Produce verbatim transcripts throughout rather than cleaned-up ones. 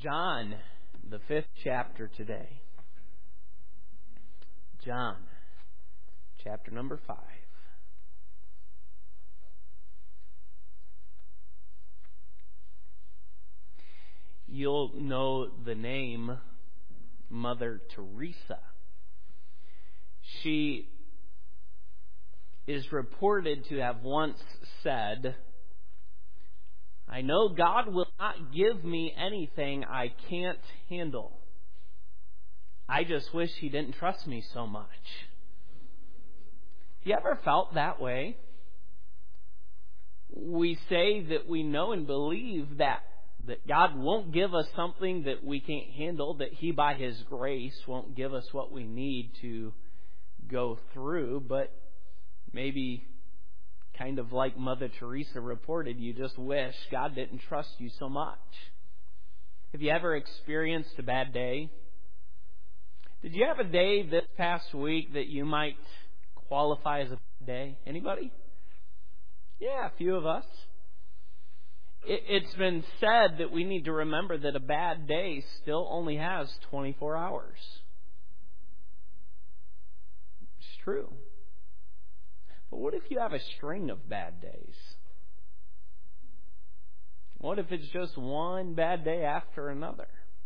John, the fifth chapter today. John, chapter number five. You'll know the name Mother Teresa. She is reported to have once said, "I know God will not give me anything I can't handle. I just wish He didn't trust me so much." You ever felt that way? We say that we know and believe that, that God won't give us something that we can't handle, that He by His grace won't give us what we need to go through, but maybe kind of like Mother Teresa reported, you just wish God didn't trust you so much. Have you ever experienced a bad day? Did you have a day this past week that you might qualify as a bad day? Anybody? Yeah, a few of us. It, it's been said that we need to remember that a bad day still only has twenty-four hours. It's true. But what if you have a string of bad days? What if it's just one bad day after another?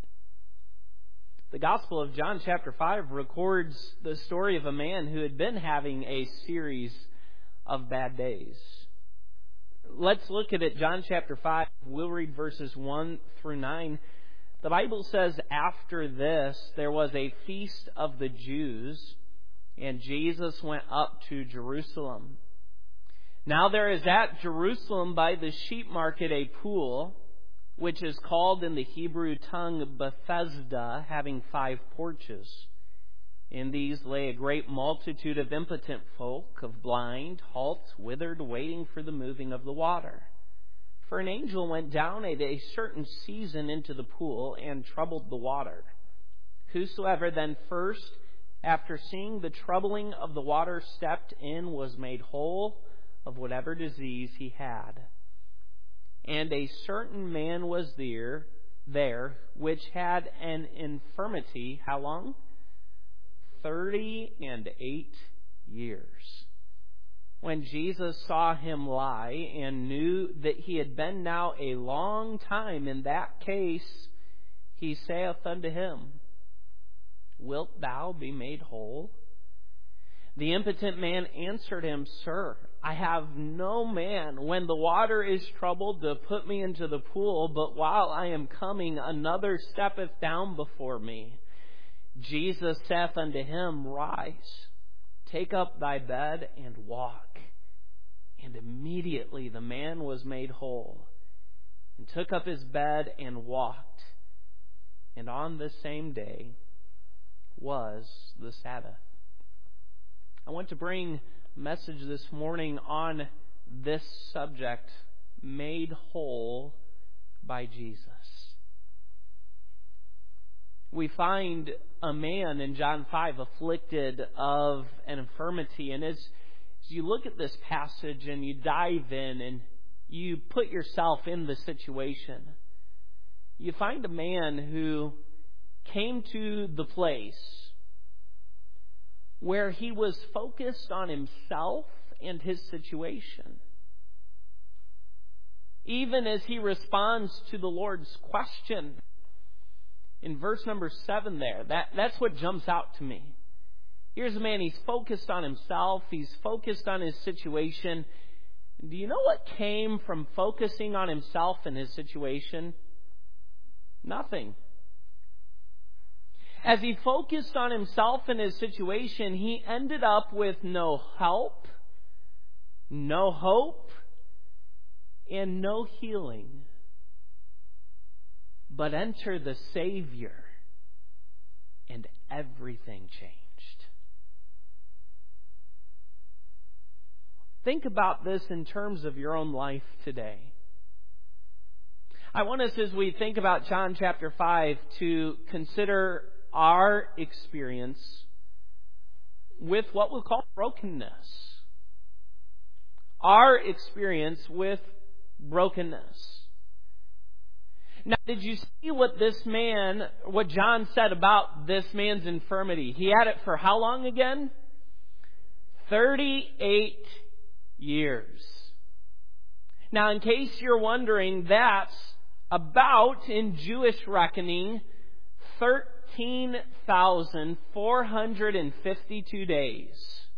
The Gospel of John chapter five records the story of a man who had been having a series of bad days. Let's look at it. John chapter five, we'll read verses one through nine. The Bible says, "After this, there was a feast of the Jews, and Jesus went up to Jerusalem. Now there is at Jerusalem by the sheep market a pool, which is called in the Hebrew tongue Bethesda, having five porches. In these lay a great multitude of impotent folk, of blind, halt, withered, waiting for the moving of the water. For an angel went down at a certain season into the pool and troubled the water. Whosoever then first, after seeing the troubling of the water, stepped in, was made whole of whatever disease he had. And a certain man was there, there, which had an infirmity," how long? Thirty and eight years. When Jesus saw him lie and knew that he had been now a long time in that case, He saith unto him, "Wilt thou be made whole?" The impotent man answered him, "Sir, I have no man when the water is troubled to put me into the pool, but while I am coming, another steppeth down before me. Jesus saith unto him, Rise, take up thy bed and walk. And immediately the man was made whole, and took up his bed and walked. And on the same day was the Sabbath." I want to bring a message this morning on this subject, made whole by Jesus. We find a man in John five afflicted of an infirmity. And as, as you look at this passage and you dive in and you put yourself in the situation, you find a man who came to the place where he was focused on himself and his situation. Even as he responds to the Lord's question in verse number seven there, that, that's what jumps out to me. Here's a man, he's focused on himself, he's focused on his situation. Do you know what came from focusing on himself and his situation? Nothing. As he focused on himself and his situation, he ended up with no help, no hope, and no healing. But enter the Savior, and everything changed. Think about this in terms of your own life today. I want us, as we think about John chapter five, to consider our experience with what we'll call brokenness. Our experience with brokenness. Now, did you see what this man, what John said about this man's infirmity? He had it for how long again? thirty-eight years. Now, in case you're wondering, that's about, in Jewish reckoning, thirteen thousand four hundred fifty-two days.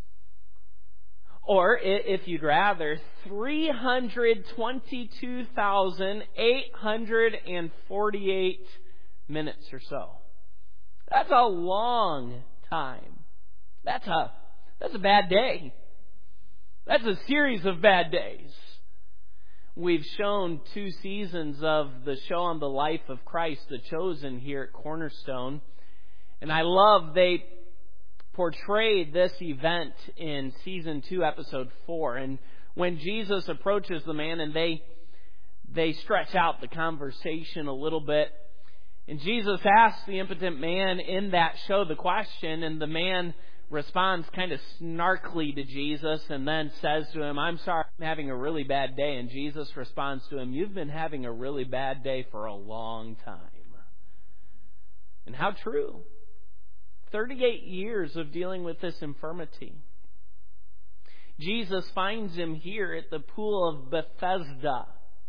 Or, if you'd rather, three hundred twenty-two thousand eight hundred forty-eight minutes or so. That's a long time. That's a, that's a bad day. That's a series of bad days. We've shown two seasons of the show on the life of Christ, The Chosen, here at Cornerstone. And I love they portrayed this event in season two, episode four. And when Jesus approaches the man and they they stretch out the conversation a little bit. And Jesus asks the impotent man in that show the question, and the man responds kind of snarkily to Jesus and then says to him, "I'm sorry, I'm having a really bad day." And Jesus responds to him, "You've been having a really bad day for a long time." And how true. thirty-eight years of dealing with this infirmity. Jesus finds him here at the pool of Bethesda.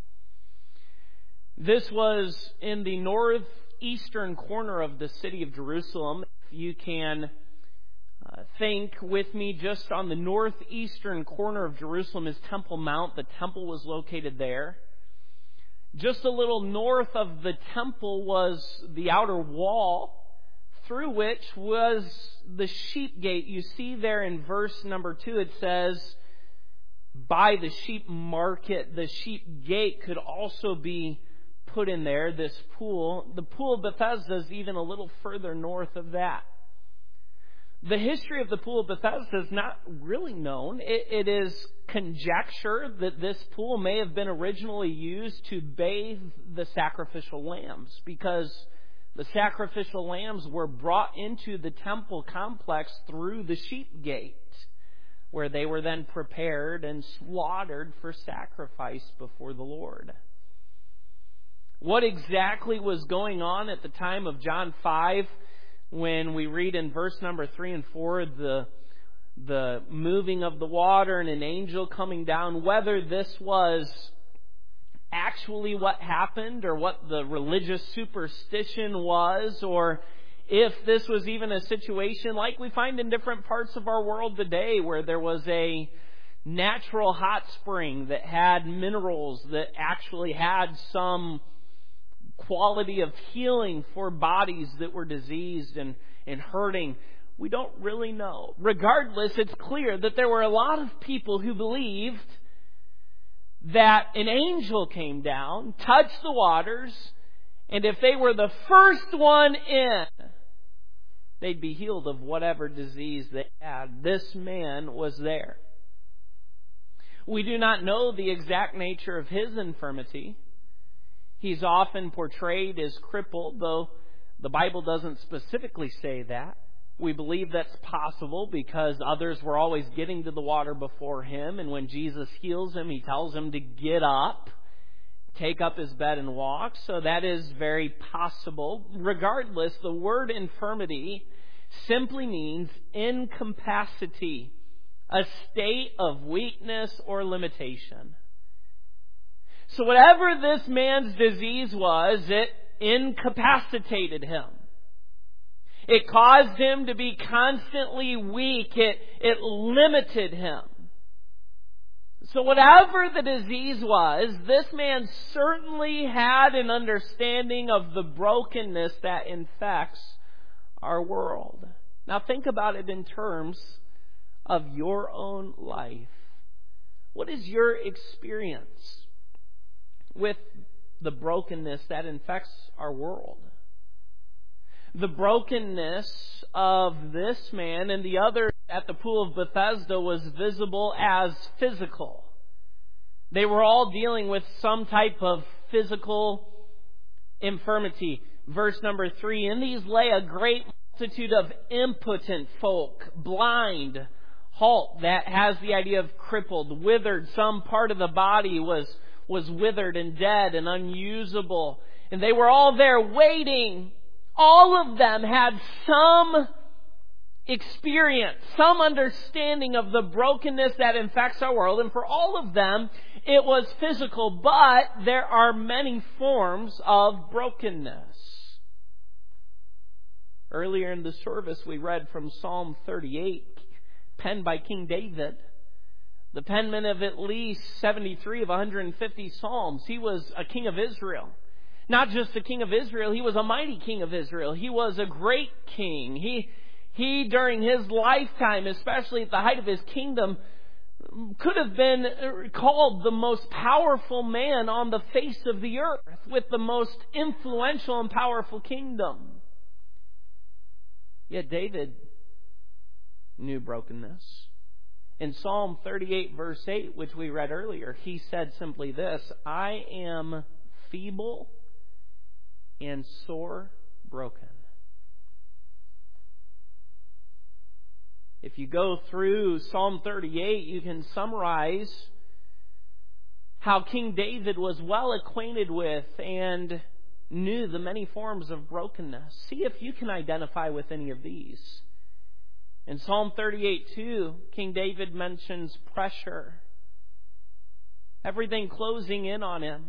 This was in the northeastern corner of the city of Jerusalem. If you can uh, think with me, just on the northeastern corner of Jerusalem is Temple Mount. The temple was located there. Just a little north of the temple was the outer wall, through which was the sheep gate. You see there in verse number two, it says, by the sheep market. The sheep gate could also be put in there, this pool. The pool of Bethesda is even a little further north of that. The history of the pool of Bethesda is not really known. It, it is conjecture that this pool may have been originally used to bathe the sacrificial lambs, because the sacrificial lambs were brought into the temple complex through the sheep gate, where they were then prepared and slaughtered for sacrifice before the Lord. What exactly was going on at the time of John five, when we read in verse number three and four, the, the moving of the water and an angel coming down, whether this was actually what happened or what the religious superstition was, or if this was even a situation like we find in different parts of our world today, where there was a natural hot spring that had minerals that actually had some quality of healing for bodies that were diseased and, and hurting. We don't really know. Regardless, it's clear that there were a lot of people who believed that an angel came down, touched the waters, and if they were the first one in, they'd be healed of whatever disease they had. This man was there. We do not know the exact nature of his infirmity. He's often portrayed as crippled, though the Bible doesn't specifically say that. We believe that's possible because others were always getting to the water before him, and when Jesus heals him, he tells him to get up, take up his bed and walk. So that is very possible. Regardless, the word infirmity simply means incapacity, a state of weakness or limitation. So whatever this man's disease was, it incapacitated him. It caused him to be constantly weak. It, it limited him. So whatever the disease was, this man certainly had an understanding of the brokenness that infects our world. Now think about it in terms of your own life. What is your experience with the brokenness that infects our world? The brokenness of this man and the other at the pool of Bethesda was visible as physical. They were all dealing with some type of physical infirmity. Verse number three, in these lay a great multitude of impotent folk, blind, halt, that has the idea of crippled, withered. Some part of the body was, was withered and dead and unusable. And they were all there waiting. All of them had some experience, some understanding of the brokenness that infects our world. And for all of them, it was physical. But there are many forms of brokenness. Earlier in the service, we read from Psalm thirty-eight, penned by King David. The penman of at least seventy-three of one hundred fifty Psalms. He was a king of Israel. Not just a king of Israel, he was a mighty king of Israel. He was a great king. He, he during his lifetime, especially at the height of his kingdom, could have been called the most powerful man on the face of the earth, with the most influential and powerful kingdom. Yet David knew brokenness. In Psalm thirty-eight, verse eight, which we read earlier, he said simply this, I am feeble and sore broken. If you go through Psalm thirty-eight, you can summarize how King David was well acquainted with and knew the many forms of brokenness. See if you can identify with any of these. In Psalm thirty-eight two, King David mentions pressure. Everything closing in on him.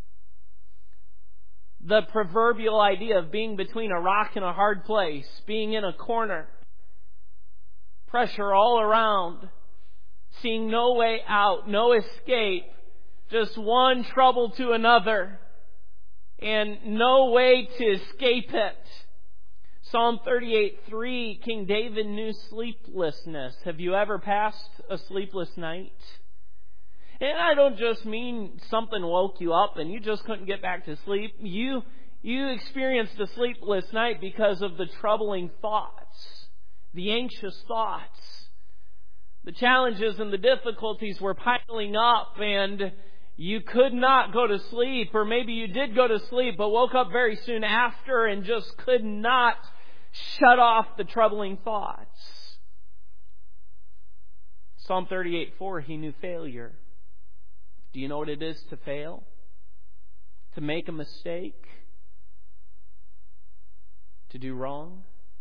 The proverbial idea of being between a rock and a hard place, being in a corner. Pressure all around. Seeing no way out, no escape. Just one trouble to another. And no way to escape it. Psalm thirty-eight three, King David knew sleeplessness. Have you ever passed a sleepless night? And I don't just mean something woke you up and you just couldn't get back to sleep. You, you experienced a sleepless night because of the troubling thoughts, the anxious thoughts. The challenges and the difficulties were piling up and you could not go to sleep, or maybe you did go to sleep but woke up very soon after and just could not shut off the troubling thoughts. Psalm thirty-eight four, he knew failure. Do you know what it is to fail? To make a mistake? To do wrong?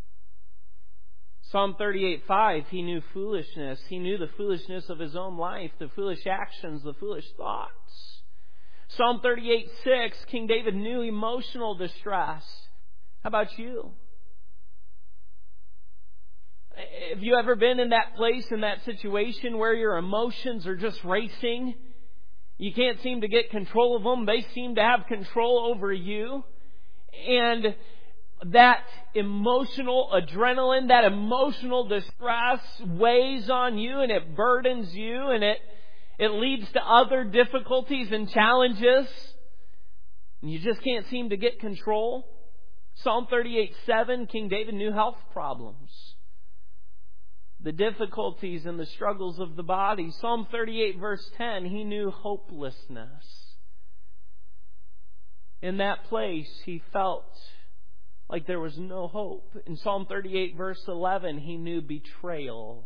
Psalm thirty-eight five, he knew foolishness. He knew the foolishness of his own life, the foolish actions, the foolish thoughts. Psalm thirty-eight six, King David knew emotional distress. How about you? Have you ever been in that place, in that situation where your emotions are just racing? You can't seem to get control of them. They seem to have control over you. And that emotional adrenaline, that emotional distress weighs on you and it burdens you and it, it leads to other difficulties and challenges. And you just can't seem to get control. Psalm thirty-eight seven, King David knew health problems. The difficulties and the struggles of the body. Psalm thirty-eight verse ten, he knew hopelessness. In that place, he felt like there was no hope. In Psalm thirty-eight verse eleven, he knew betrayal.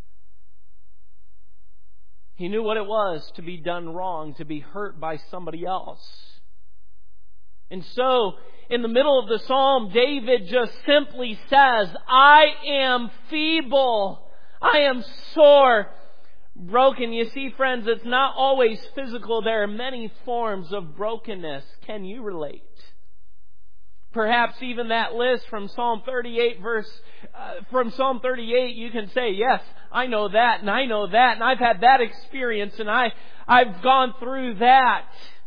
He knew what it was to be done wrong, to be hurt by somebody else. And so, in the middle of the psalm, David just simply says, I am feeble. I am sore broken. You see, friends, it's not always physical. There are many forms of brokenness. Can you relate? Perhaps even that list from Psalm thirty-eight verse, uh, from Psalm thirty-eight, you can say, yes, I know that and I know that and I've had that experience and I, I've gone through that.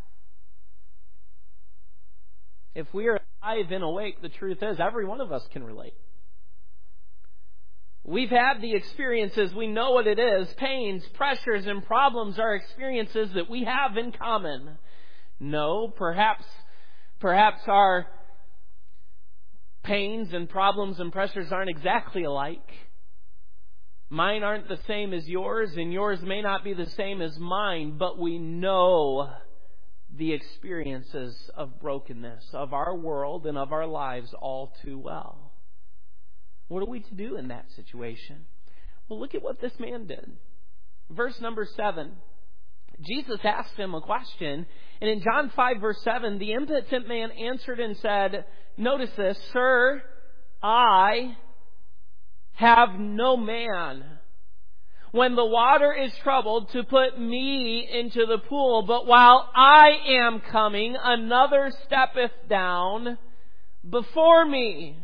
If we are alive and awake, the truth is every one of us can relate. We've had the experiences. We know what it is. Pains, pressures, and problems are experiences that we have in common. No, perhaps, perhaps our pains and problems and pressures aren't exactly alike. Mine aren't the same as yours, and yours may not be the same as mine, but we know the experiences of brokenness of our world and of our lives all too well. What are we to do in that situation? Well, look at what this man did. Verse number seven. Jesus asked him a question, and in John five, verse seven, the impotent man answered and said, notice this, Sir, I have no man when the water is troubled to put me into the pool, but while I am coming, another steppeth down before me.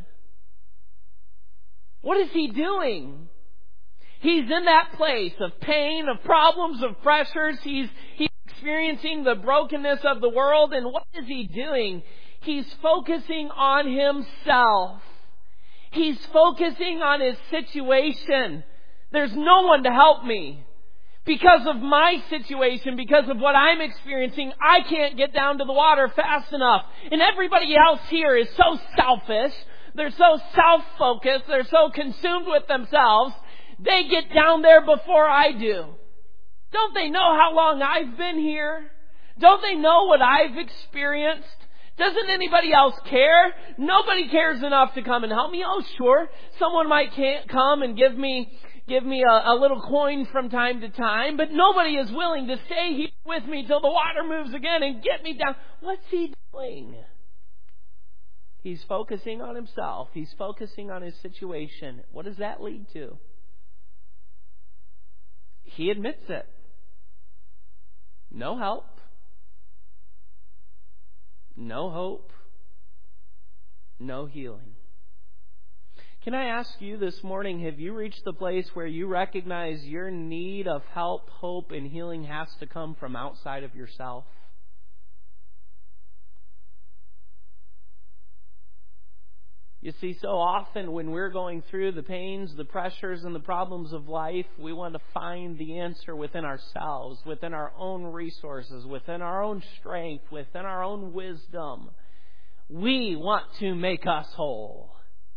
What is he doing? He's in that place of pain, of problems, of pressures. He's, he's experiencing the brokenness of the world. And what is he doing? He's focusing on himself. He's focusing on his situation. There's no one to help me. Because of my situation, because of what I'm experiencing, I can't get down to the water fast enough. And everybody else here is so selfish. They're so self-focused. They're so consumed with themselves. They get down there before I do. Don't they know how long I've been here? Don't they know what I've experienced? Doesn't anybody else care? Nobody cares enough to come and help me. Oh, sure. Someone might can't come and give me give me a, a little coin from time to time, but nobody is willing to stay here with me till the water moves again and get me down. What's he doing? He's focusing on himself. He's focusing on his situation. What does that lead to? He admits it. No help. No hope. No healing. Can I ask you this morning, have you reached the place where you recognize your need of help, hope, and healing has to come from outside of yourself? You see, so often when we're going through the pains, the pressures, and the problems of life, we want to find the answer within ourselves, within our own resources, within our own strength, within our own wisdom. We want to make us whole.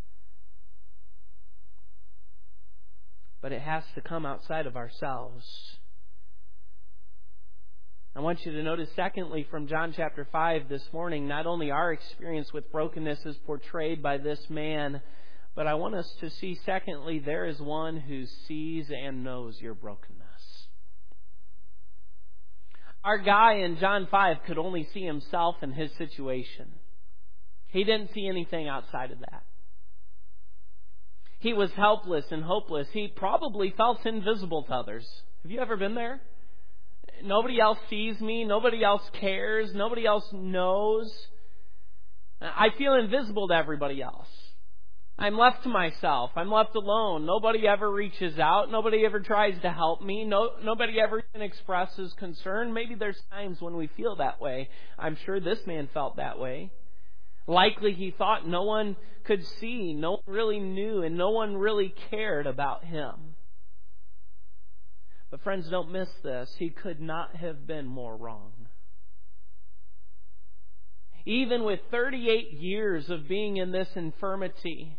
But it has to come outside of ourselves. I want you to notice, secondly, from John chapter five this morning, not only our experience with brokenness is portrayed by this man, but I want us to see, secondly, there is one who sees and knows your brokenness. Our guy in John five could only see himself and his situation. He didn't see anything outside of that. He was helpless and hopeless. He probably felt invisible to others. Have you ever been there? Nobody else sees me. Nobody else cares. Nobody else knows. I feel invisible to everybody else. I'm left to myself. I'm left alone. Nobody ever reaches out. Nobody ever tries to help me. No, nobody ever even expresses concern. Maybe there's times when we feel that way. I'm sure this man felt that way. Likely he thought no one could see, no one really knew, and no one really cared about him. But friends, don't miss this. He could not have been more wrong. Even with thirty-eight years of being in this infirmity,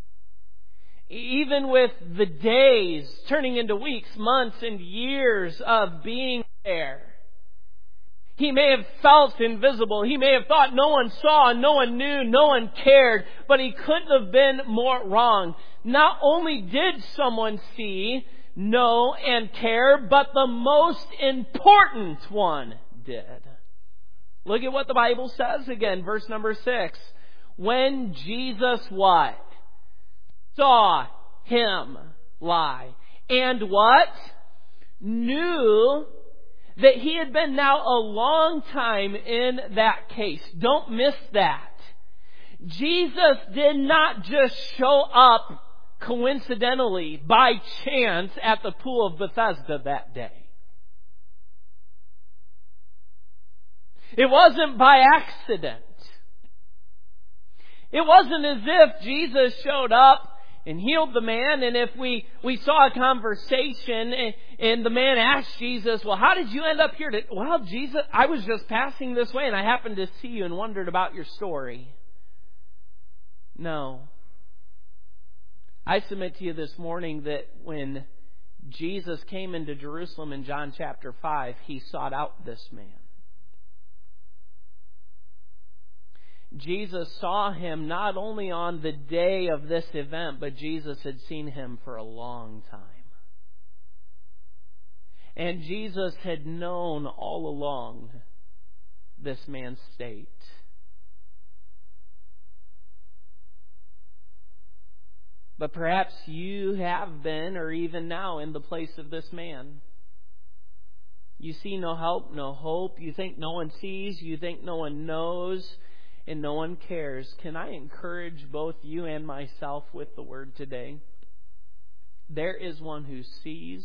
even with the days turning into weeks, months, and years of being there, he may have felt invisible. He may have thought no one saw, no one knew, no one cared, but he couldn't have been more wrong. Not only did someone see, know, and care, but the most important one did. Look at what the Bible says again, verse number six. When Jesus what? Saw him lie. And what? Knew that he had been now a long time in that case. Don't miss that. Jesus did not just show up coincidentally, by chance, at the pool of Bethesda that day. It wasn't by accident. It wasn't as if Jesus showed up and healed the man, and if we, we saw a conversation and, and the man asked Jesus, well, how did you end up here? To, well, Jesus, I was just passing this way and I happened to see you and wondered about your story. No. I submit to you this morning that when Jesus came into Jerusalem in John chapter five, he sought out this man. Jesus saw him not only on the day of this event, but Jesus had seen him for a long time. And Jesus had known all along this man's state. But perhaps you have been, or even now, in the place of this man. You see no help, no hope. You think no one sees. You think no one knows. And no one cares. Can I encourage both you and myself with the word today? There is one who sees,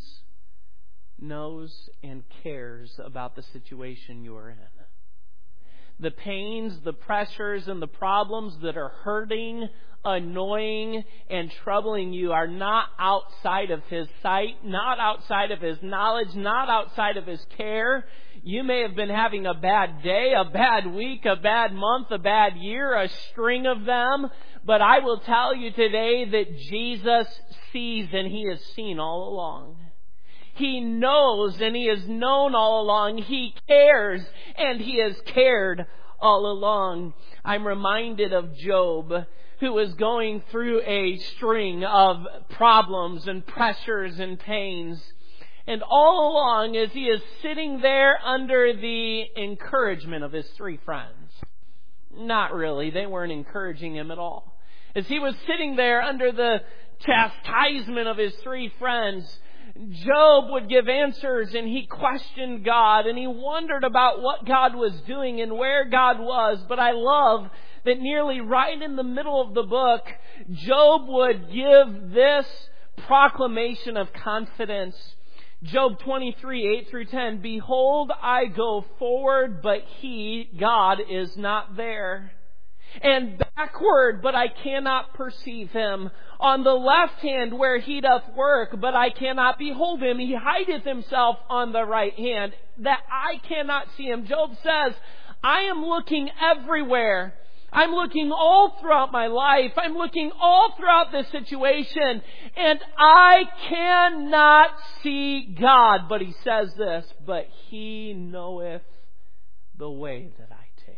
knows, and cares about the situation you are in. The pains, the pressures, and the problems that are hurting, annoying, and troubling you are not outside of His sight, not outside of His knowledge, not outside of His care. You may have been having a bad day, a bad week, a bad month, a bad year, a string of them. But I will tell you today that Jesus sees, and He has seen all along. He knows, and He has known all along. He cares, and He has cared all along. I'm reminded of Job, who was going through a string of problems and pressures and pains. And all along, as he is sitting there under the encouragement of his three friends. Not really. They weren't encouraging him at all. As he was sitting there under the chastisement of his three friends, Job would give answers, and he questioned God, and he wondered about what God was doing and where God was. But I love that nearly right in the middle of the book, Job would give this proclamation of confidence. Job twenty-three, eight through ten, "Behold, I go forward, but He, God, is not there. And backward, but I cannot perceive Him. On the left hand where He doth work, but I cannot behold Him. He hideth Himself on the right hand, that I cannot see Him." Job says, I am looking everywhere. I'm looking all throughout my life. I'm looking all throughout this situation, and I cannot see God. But he says this, "But He knoweth the way that I take."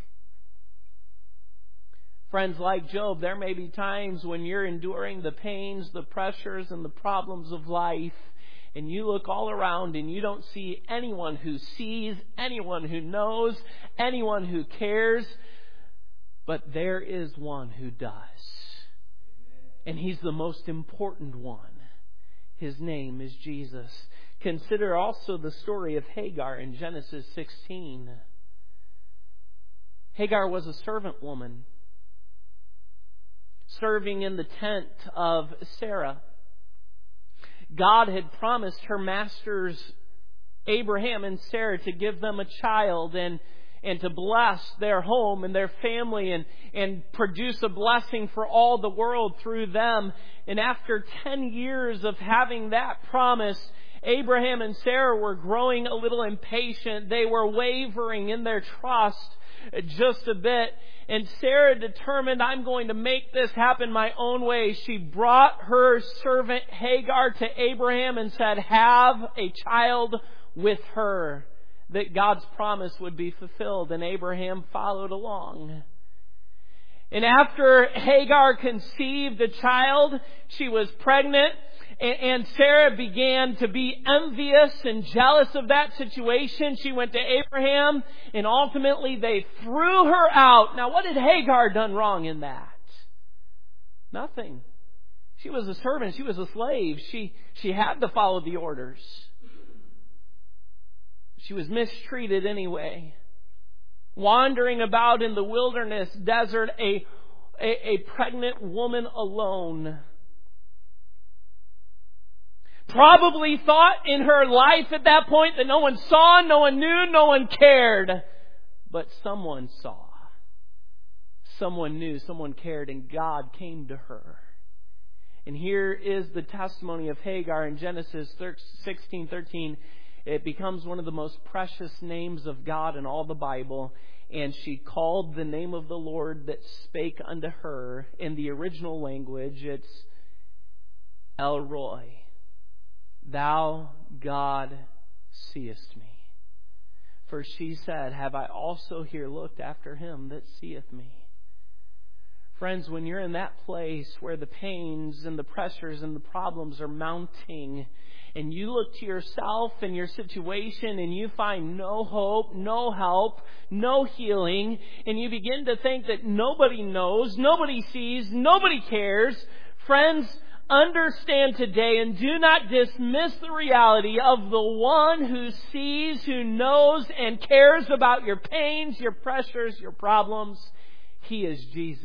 Friends, like Job, there may be times when you're enduring the pains, the pressures, and the problems of life, and you look all around and you don't see anyone who sees, anyone who knows, anyone who cares. But there is one who does. And He's the most important one. His name is Jesus. Consider also the story of Hagar in Genesis sixteen. Hagar was a servant woman, serving in the tent of Sarah. God had promised her masters Abraham and Sarah to give them a child and and to bless their home and their family and, and produce a blessing for all the world through them. And after ten years of having that promise, Abraham and Sarah were growing a little impatient. They were wavering in their trust just a bit. And Sarah determined, I'm going to make this happen my own way. She brought her servant Hagar to Abraham and said, have a child with her, that God's promise would be fulfilled. And Abraham followed along. And after Hagar conceived a child, she was pregnant. And Sarah began to be envious and jealous of that situation. She went to Abraham, and ultimately they threw her out. Now, what had Hagar done wrong in that? Nothing. She was a servant. She was a slave. She, she had to follow the orders. She was mistreated anyway. Wandering about in the wilderness desert, a, a, a pregnant woman alone. Probably thought in her life at that point that no one saw, no one knew, no one cared. But someone saw. Someone knew, someone cared, and God came to her. And here is the testimony of Hagar in Genesis sixteen thirteen. It becomes one of the most precious names of God in all the Bible. And she called the name of the Lord that spake unto her. In the original language, it's El Roi. Thou, God, seest me. For she said, have I also here looked after him that seeth me? Friends, when you're in that place where the pains and the pressures and the problems are mounting, and you look to yourself and your situation and you find no hope, no help, no healing, and you begin to think that nobody knows, nobody sees, nobody cares, friends, understand today and do not dismiss the reality of the one who sees, who knows, and cares about your pains, your pressures, your problems. He is Jesus.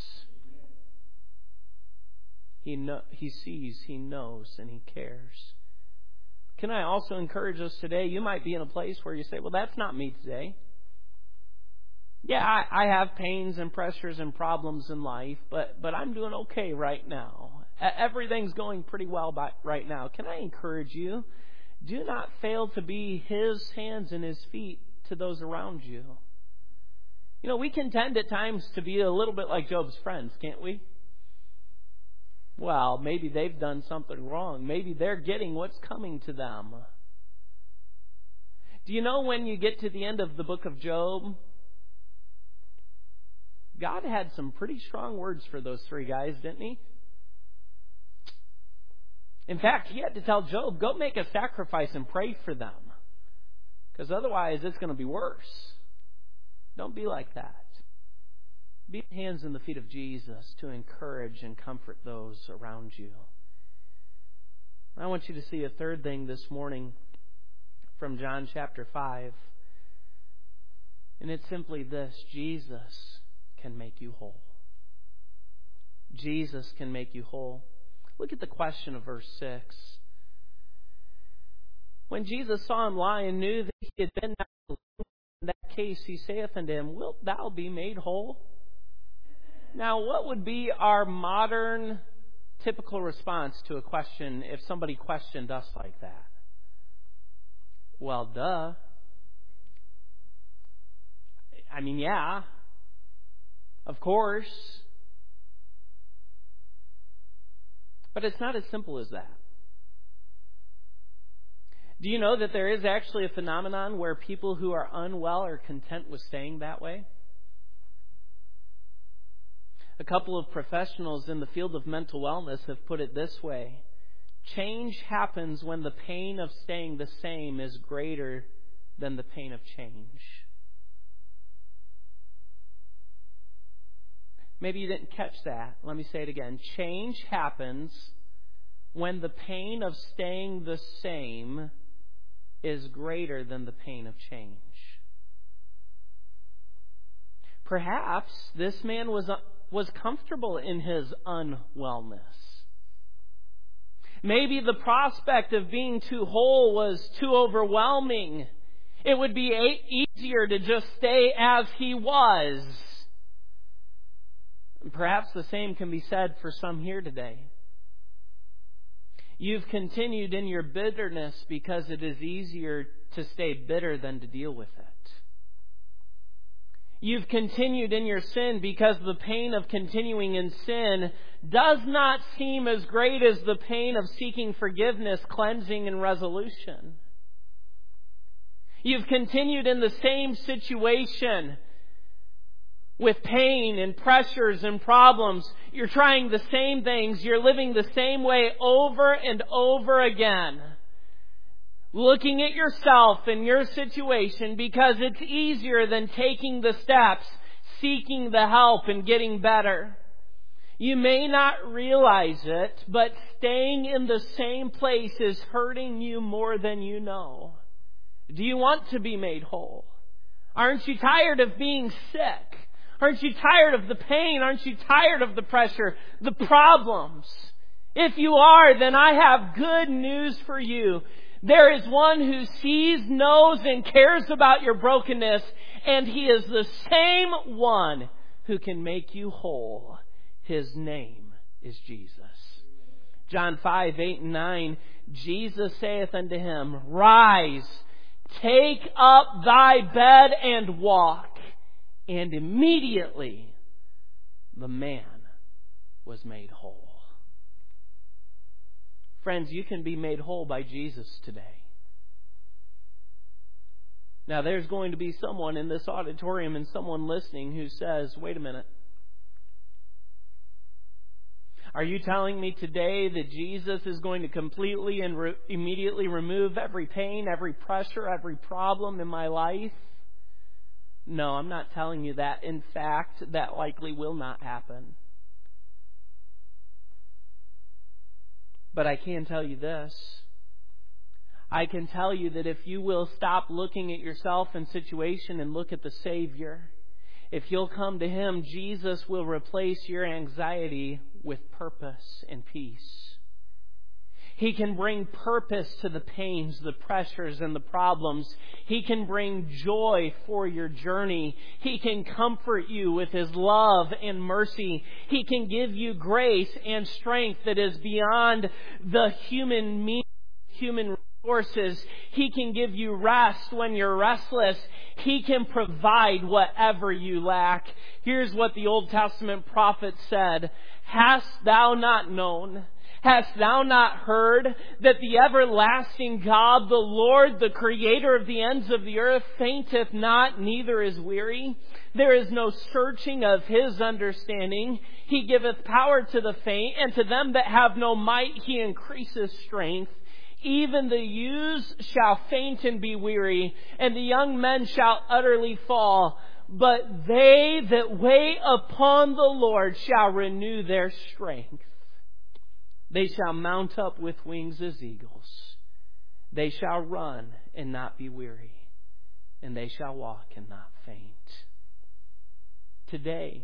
He know, He sees, He knows, and He cares. Can I also encourage us today? You might be in a place where you say, well, that's not me today. Yeah, I, I have pains and pressures and problems in life, but, but I'm doing okay right now. Everything's going pretty well by, right now. Can I encourage you? Do not fail to be His hands and His feet to those around you. You know, we can tend at times to be a little bit like Job's friends, can't we? Well, maybe they've done something wrong. Maybe they're getting what's coming to them. Do you know when you get to the end of the book of Job, God had some pretty strong words for those three guys, didn't He? In fact, He had to tell Job, go make a sacrifice and pray for them. Because otherwise it's going to be worse. Don't be like that. Be the hands and the feet of Jesus to encourage and comfort those around you. I want you to see a third thing this morning from John chapter five. And it's simply this: Jesus can make you whole. Jesus can make you whole. Look at the question of verse six. When Jesus saw him lie and knew that he had been now in that case, He saith unto him, wilt thou be made whole? Now, what would be our modern typical response to a question if somebody questioned us like that? Well, duh. I mean, yeah. Of course. But it's not as simple as that. Do you know that there is actually a phenomenon where people who are unwell are content with staying that way? A couple of professionals in the field of mental wellness have put it this way: change happens when the pain of staying the same is greater than the pain of change. Maybe you didn't catch that. Let me say it again. Change happens when the pain of staying the same is greater than the pain of change. Perhaps this man was was comfortable in his unwellness. Maybe the prospect of being too whole was too overwhelming. It would be easier to just stay as he was. Perhaps the same can be said for some here today. You've continued in your bitterness because it is easier to stay bitter than to deal with it. You've continued in your sin because the pain of continuing in sin does not seem as great as the pain of seeking forgiveness, cleansing, and resolution. You've continued in the same situation with pain and pressures and problems. You're trying the same things. You're living the same way over and over again. Looking at yourself and your situation because it's easier than taking the steps, seeking the help, and getting better. You may not realize it, but staying in the same place is hurting you more than you know. Do you want to be made whole? Aren't you tired of being sick? Aren't you tired of the pain? Aren't you tired of the pressure, the problems? If you are, then I have good news for you. There is one who sees, knows, and cares about your brokenness, and He is the same one who can make you whole. His name is Jesus. John five, eight and nine, Jesus saith unto him, rise, take up thy bed and walk. And immediately the man was made whole. Friends, you can be made whole by Jesus today. Now, there's going to be someone in this auditorium and someone listening who says, wait a minute. Are you telling me today that Jesus is going to completely and re- immediately remove every pain, every pressure, every problem in my life? No, I'm not telling you that. In fact, that likely will not happen. But I can tell you this. I can tell you that if you will stop looking at yourself and situation and look at the Savior, if you'll come to Him, Jesus will replace your anxiety with purpose and peace. He can bring purpose to the pains, the pressures, and the problems. He can bring joy for your journey. He can comfort you with His love and mercy. He can give you grace and strength that is beyond the human means, human resources. He can give you rest when you're restless. He can provide whatever you lack. Here's what the Old Testament prophet said. Hast thou not known? Hast thou not heard that the everlasting God, the Lord, the Creator of the ends of the earth, fainteth not, neither is weary? There is no searching of His understanding. He giveth power to the faint, and to them that have no might He increaseth strength. Even the youths shall faint and be weary, and the young men shall utterly fall. But they that wait upon the Lord shall renew their strength. They shall mount up with wings as eagles. They shall run and not be weary, and they shall walk and not faint. Today,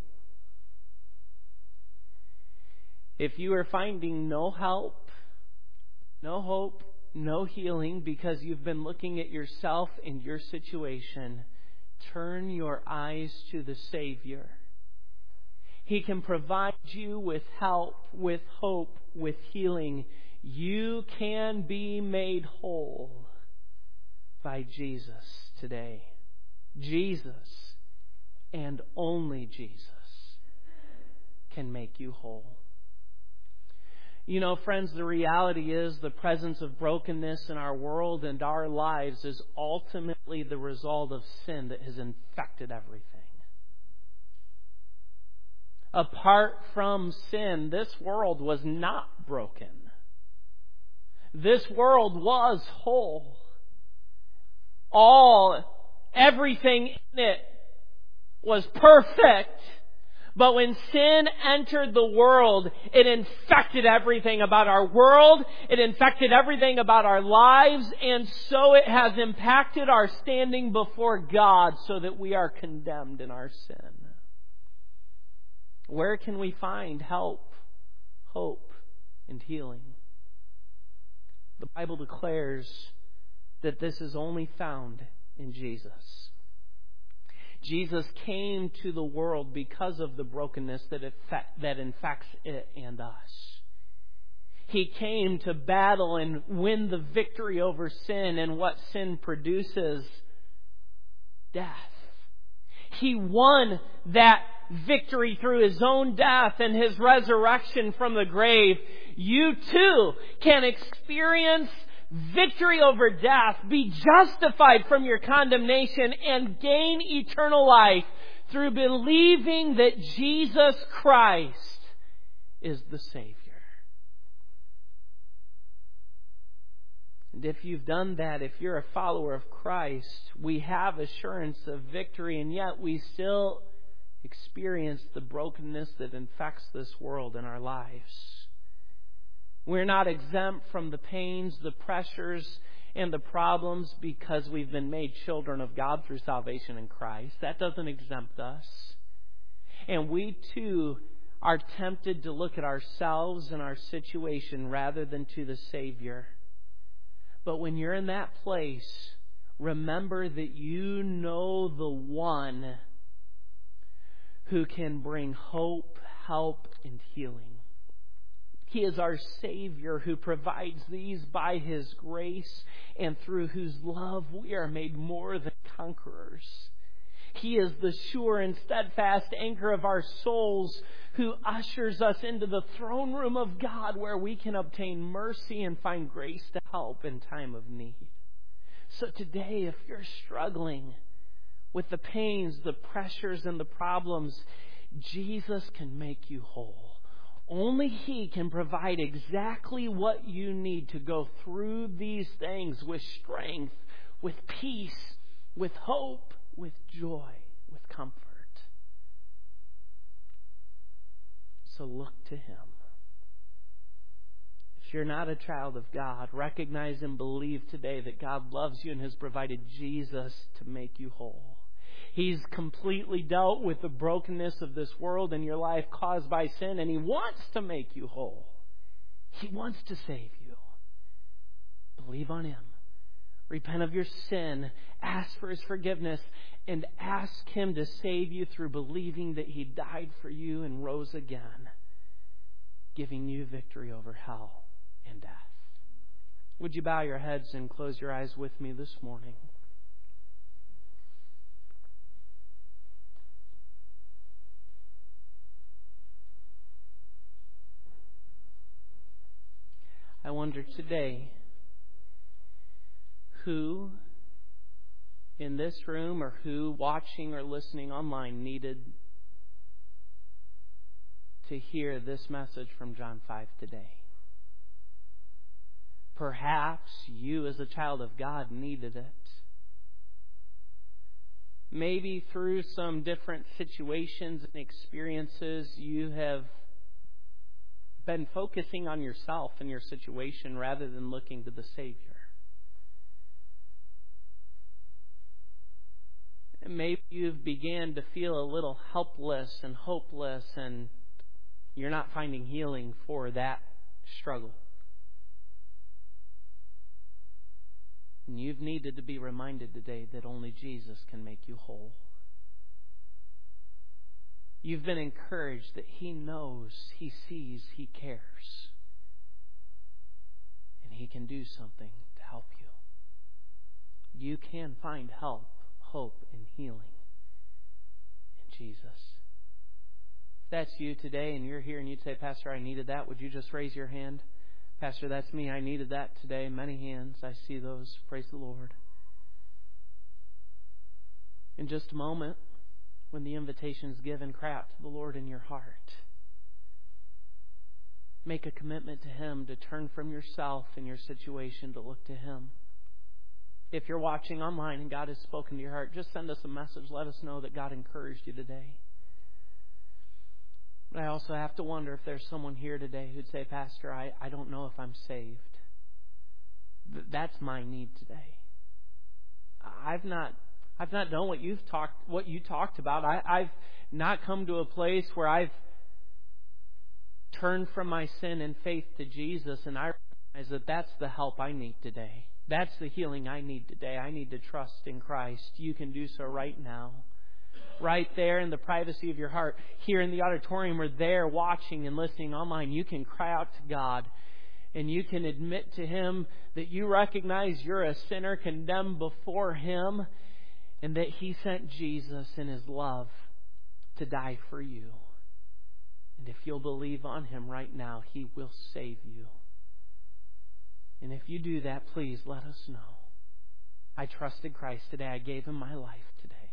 if you are finding no help, no hope, no healing because you've been looking at yourself and your situation, turn your eyes to the Savior. He can provide you with help, with hope, with healing. You can be made whole by Jesus today. Jesus and only Jesus can make you whole. You know, friends, the reality is the presence of brokenness in our world and our lives is ultimately the result of sin that has infected everything. Apart from sin, this world was not broken. This world was whole. All, everything in it was perfect. But when sin entered the world, it infected everything about our world. It infected everything about our lives. And so it has impacted our standing before God so that we are condemned in our sin. Where can we find help, hope, and healing? The Bible declares that this is only found in Jesus. Jesus came to the world because of the brokenness that effect, that infects it and us. He came to battle and win the victory over sin and what sin produces, death. He won that victory through His own death and His resurrection from the grave. You too can experience victory over death, be justified from your condemnation, and gain eternal life through believing that Jesus Christ is the Savior. And if you've done that, if you're a follower of Christ, we have assurance of victory, and yet we still experience the brokenness that infects this world in our lives. We're not exempt from the pains, the pressures, and the problems because we've been made children of God through salvation in Christ. That doesn't exempt us. And we too are tempted to look at ourselves and our situation rather than to the Savior. But when you're in that place, remember that you know the one who can bring hope, help, and healing. He is our Savior who provides these by His grace and through whose love we are made more than conquerors. He is the sure and steadfast anchor of our souls who ushers us into the throne room of God where we can obtain mercy and find grace to help in time of need. So today, if you're struggling with the pains, the pressures, and the problems, Jesus can make you whole. Only He can provide exactly what you need to go through these things with strength, with peace, with hope, with joy, with comfort. So look to Him. If you're not a child of God, recognize and believe today that God loves you and has provided Jesus to make you whole. He's completely dealt with the brokenness of this world in your life caused by sin, and He wants to make you whole. He wants to save you. Believe on Him. Repent of your sin. Ask for His forgiveness. And ask Him to save you through believing that He died for you and rose again, giving you victory over hell and death. Would you bow your heads and close your eyes with me this morning? I wonder today who in this room or who watching or listening online needed to hear this message from John five today. Perhaps you as a child of God needed it. Maybe through some different situations and experiences you have been focusing on yourself and your situation rather than looking to the Savior. And maybe you've began to feel a little helpless and hopeless, and you're not finding healing for that struggle. And you've needed to be reminded today that only Jesus can make you whole. You've been encouraged that He knows, He sees, He cares. And He can do something to help you. You can find help, hope, and healing in Jesus. If that's you today and you're here and you'd say, Pastor, I needed that, would you just raise your hand? Pastor, that's me. I needed that today. Many hands. I see those. Praise the Lord. In just a moment, when the invitation is given, cry out to the Lord in your heart. Make a commitment to Him to turn from yourself and your situation to look to Him. If you're watching online and God has spoken to your heart, just send us a message. Let us know that God encouraged you today. But I also have to wonder if there's someone here today who'd say, Pastor, I, I don't know if I'm saved. That's my need today. I've not I've not done what you've talked what you talked about. I, I've not come to a place where I've turned from my sin and faith to Jesus, and I recognize that that's the help I need today. That's the healing I need today. I need to trust in Christ. You can do so right now. Right there in the privacy of your heart, here in the auditorium or there watching and listening online, you can cry out to God and you can admit to Him that you recognize you're a sinner condemned before Him and that He sent Jesus in His love to die for you. And if you'll believe on Him right now, He will save you. And if you do that, please let us know. I trusted Christ today. I gave Him my life today.